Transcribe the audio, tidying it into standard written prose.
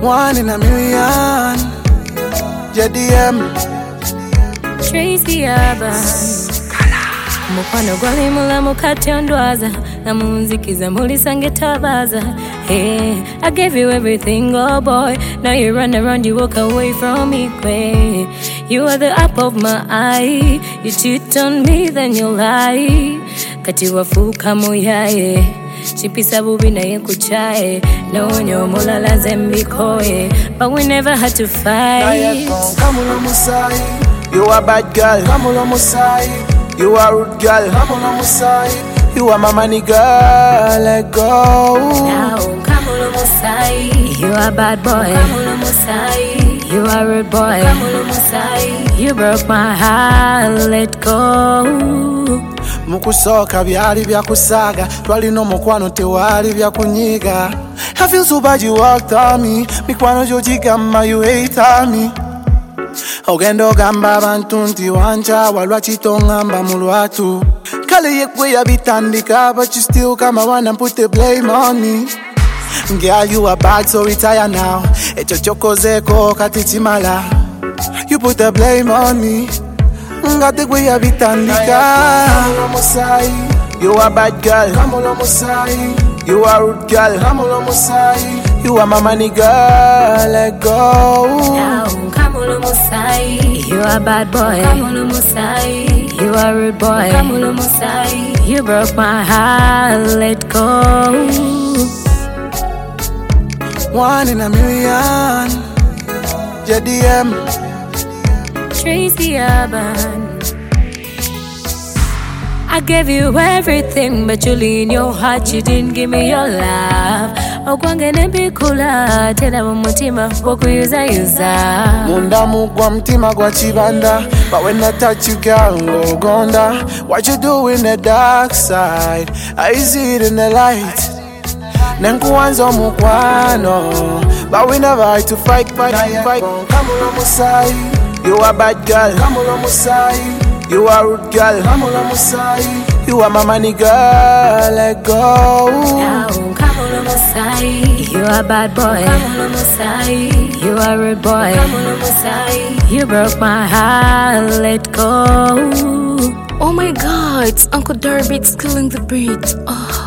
One in a million. JDM Tracy Aban Mukwano gwali mulamu kati ondwaza na munzikiza mulisange tabaza. Hey, I gave you everything, oh boy. Now you run around, you walk away from me, quay. You are the apple of my eye. You cheat on me, then you lie. Kati wafuka muyaye chipisa bubi na ye kuchaye. No nyo mulala zembikoye. But we never had to fight. Kamula Musai, you are bad girl. Kamula Musai, you are rude girl. Kamula Musai, you are my money girl. Let go. Now Kamula Musai, you are bad boy. Kamula Musai, you are rude boy. Kamula Musai, you broke my heart. Let go. Mukusoka byali byakusaga, twalino mukwano tewali byakunyiga. I feel so bad you walked on me. Mikwano jojigamba you hate on me. Ogendo gamba abantu nti wanja walwa chitongamba mulwatu. Kale yekwe yabitandika, but you still come around and put the blame on me. Girl, you are bad, so retire now. Echo chokozeko katichimala. You put the blame on me. Ngate kwe yabitandika. Kamula Musai, you are bad girl. Kamula Musai, you are rude girl. Kamula Musai, you are my money girl. Let go. Now Kamula Musai, you are bad boy. Kamula Musai, you are rude boy. Kamula Musai, you broke my heart. Let go. One in a million. JDM Tracy Aban. I gave you everything, but you lean your heart, you didn't give me your love. Okwangene bikula, tena mumutima wokuyuza yuza. Munda mugwa mtima gwa chibanda, but when I touch you girl, go gonda. What you do in the dark side, I see it in the light. Nenkuanzo mukwano, but we never had to fight. Kamula Musai, you are bad girl. Kamula Musai, you are rude girl. Kamula Musai, you are my money girl. Let go. Now Kamula Musai, you are bad boy. Kamula Musai, you are rude boy. Kamula Musai, you broke my heart. Let go. Oh my God, Uncle Darby's killing the beat. Oh.